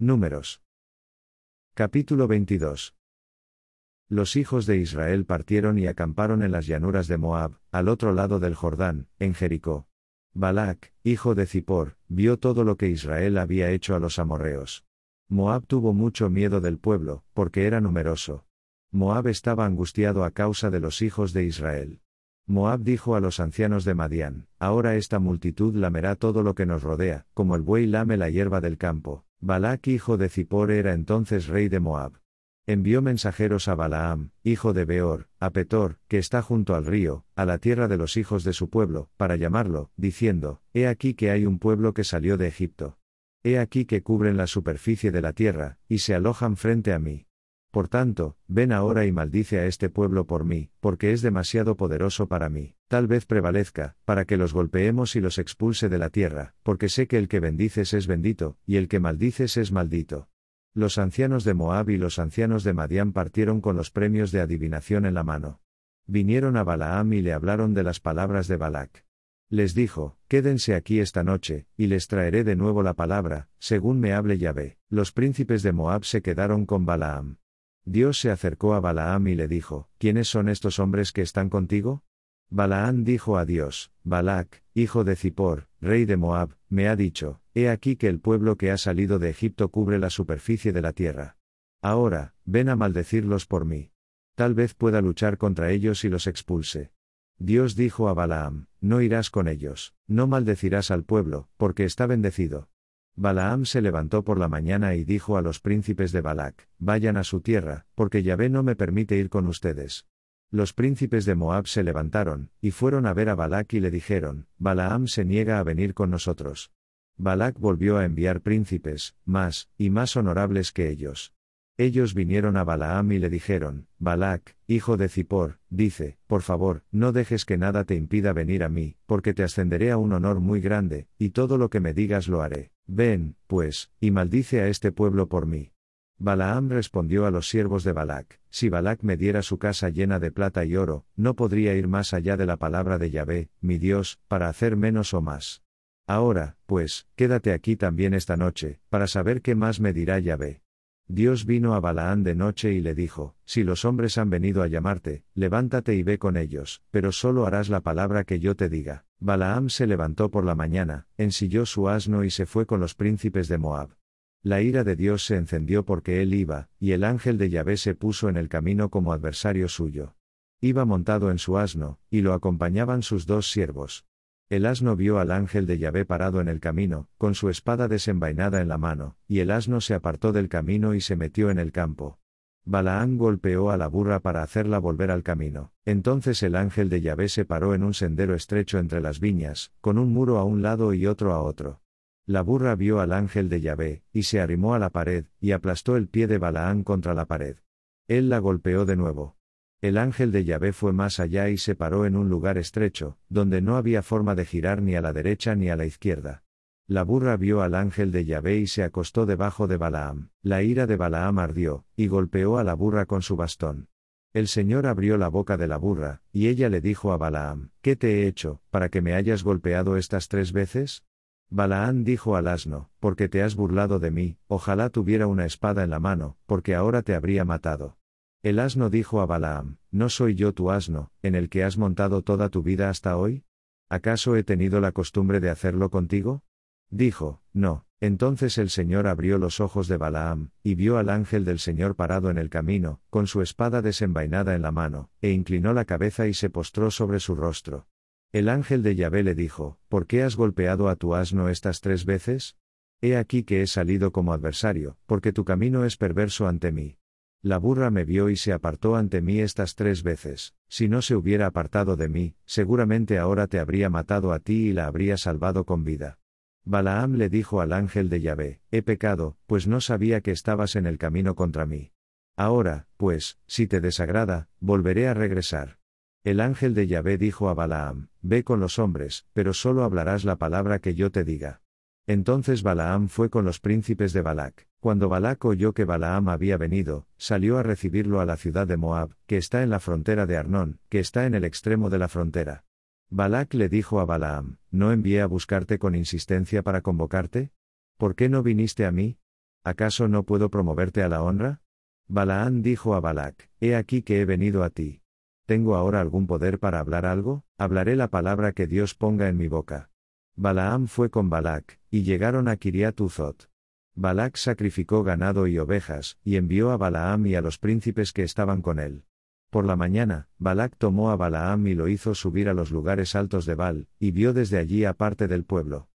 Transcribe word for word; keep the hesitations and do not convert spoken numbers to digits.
Números. Capítulo veintidós. Los hijos de Israel partieron y acamparon en las llanuras de Moab, al otro lado del Jordán, en Jericó. Balac, hijo de Zippor, vio todo lo que Israel había hecho a los amorreos. Moab tuvo mucho miedo del pueblo, porque era numeroso. Moab estaba angustiado a causa de los hijos de Israel. Moab dijo a los ancianos de Madián: ahora esta multitud lamerá todo lo que nos rodea, como el buey lame la hierba del campo. Balac hijo de Zippor era entonces rey de Moab. Envió mensajeros a Balaam, hijo de Beor, a Petor, que está junto al río, a la tierra de los hijos de su pueblo, para llamarlo, diciendo: He aquí que hay un pueblo que salió de Egipto. He aquí que cubren la superficie de la tierra, y se alojan frente a mí. Por tanto, ven ahora y maldice a este pueblo por mí, porque es demasiado poderoso para mí. Tal vez prevalezca, para que los golpeemos y los expulse de la tierra, porque sé que el que bendices es bendito, y el que maldices es maldito. Los ancianos de Moab y los ancianos de Madián partieron con los premios de adivinación en la mano. Vinieron a Balaam y le hablaron de las palabras de Balac. Les dijo: Quédense aquí esta noche, y les traeré de nuevo la palabra, según me hable Yahvé. Los príncipes de Moab se quedaron con Balaam. Dios se acercó a Balaam y le dijo: ¿Quiénes son estos hombres que están contigo? Balaam dijo a Dios: Balac, hijo de Zippor, rey de Moab, me ha dicho: He aquí que el pueblo que ha salido de Egipto cubre la superficie de la tierra. Ahora, ven a maldecirlos por mí. Tal vez pueda luchar contra ellos y los expulse. Dios dijo a Balaam: No irás con ellos, no maldecirás al pueblo, porque está bendecido. Balaam se levantó por la mañana y dijo a los príncipes de Balac: Vayan a su tierra, porque Yahvé no me permite ir con ustedes. Los príncipes de Moab se levantaron, y fueron a ver a Balac y le dijeron: Balaam se niega a venir con nosotros. Balac volvió a enviar príncipes, más, y más honorables que ellos. Ellos vinieron a Balaam y le dijeron: Balac, hijo de Zippor, dice: Por favor, no dejes que nada te impida venir a mí, porque te ascenderé a un honor muy grande, y todo lo que me digas lo haré. Ven, pues, y maldice a este pueblo por mí. Balaam respondió a los siervos de Balac: Si Balac me diera su casa llena de plata y oro, no podría ir más allá de la palabra de Yahvé, mi Dios, para hacer menos o más. Ahora, pues, quédate aquí también esta noche, para saber qué más me dirá Yahvé. Dios vino a Balaam de noche y le dijo: Si los hombres han venido a llamarte, levántate y ve con ellos, pero solo harás la palabra que yo te diga. Balaam se levantó por la mañana, ensilló su asno y se fue con los príncipes de Moab. La ira de Dios se encendió porque él iba, y el ángel de Yahvé se puso en el camino como adversario suyo. Iba montado en su asno, y lo acompañaban sus dos siervos. El asno vio al ángel de Yahvé parado en el camino, con su espada desenvainada en la mano, y el asno se apartó del camino y se metió en el campo. Balaam golpeó a la burra para hacerla volver al camino. Entonces el ángel de Yahvé se paró en un sendero estrecho entre las viñas, con un muro a un lado y otro a otro. La burra vio al ángel de Yahvé, y se arrimó a la pared, y aplastó el pie de Balaam contra la pared. Él la golpeó de nuevo. El ángel de Yahvé fue más allá y se paró en un lugar estrecho, donde no había forma de girar ni a la derecha ni a la izquierda. La burra vio al ángel de Yahvé y se acostó debajo de Balaam. La ira de Balaam ardió, y golpeó a la burra con su bastón. El Señor abrió la boca de la burra, y ella le dijo a Balaam: ¿Qué te he hecho, para que me hayas golpeado estas tres veces? Balaam dijo al asno: Porque te has burlado de mí, ojalá tuviera una espada en la mano, porque ahora te habría matado. El asno dijo a Balaam: ¿No soy yo tu asno, en el que has montado toda tu vida hasta hoy? ¿Acaso he tenido la costumbre de hacerlo contigo? Dijo: No. Entonces el Señor abrió los ojos de Balaam, y vio al ángel del Señor parado en el camino, con su espada desenvainada en la mano, e inclinó la cabeza y se postró sobre su rostro. El ángel de Yahvé le dijo: ¿Por qué has golpeado a tu asno estas tres veces? He aquí que he salido como adversario, porque tu camino es perverso ante mí. La burra me vio y se apartó ante mí estas tres veces. Si no se hubiera apartado de mí, seguramente ahora te habría matado a ti y la habría salvado con vida. Balaam le dijo al ángel de Yahvé: He pecado, pues no sabía que estabas en el camino contra mí. Ahora, pues, si te desagrada, volveré a regresar. El ángel de Yahvé dijo a Balaam: Ve con los hombres, pero solo hablarás la palabra que yo te diga. Entonces Balaam fue con los príncipes de Balac. Cuando Balac oyó que Balaam había venido, salió a recibirlo a la ciudad de Moab, que está en la frontera de Arnón, que está en el extremo de la frontera. Balac le dijo a Balaam: ¿No envié a buscarte con insistencia para convocarte? ¿Por qué no viniste a mí? ¿Acaso no puedo promoverte a la honra? Balaán dijo a Balac, he aquí que he venido a ti. ¿Tengo ahora algún poder para hablar algo? Hablaré la palabra que Dios ponga en mi boca. Balaam fue con Balac, y llegaron a Kiriat Uzot. Balac sacrificó ganado y ovejas, y envió a Balaam y a los príncipes que estaban con él. Por la mañana, Balac tomó a Balaam y lo hizo subir a los lugares altos de Baal, y vio desde allí a parte del pueblo.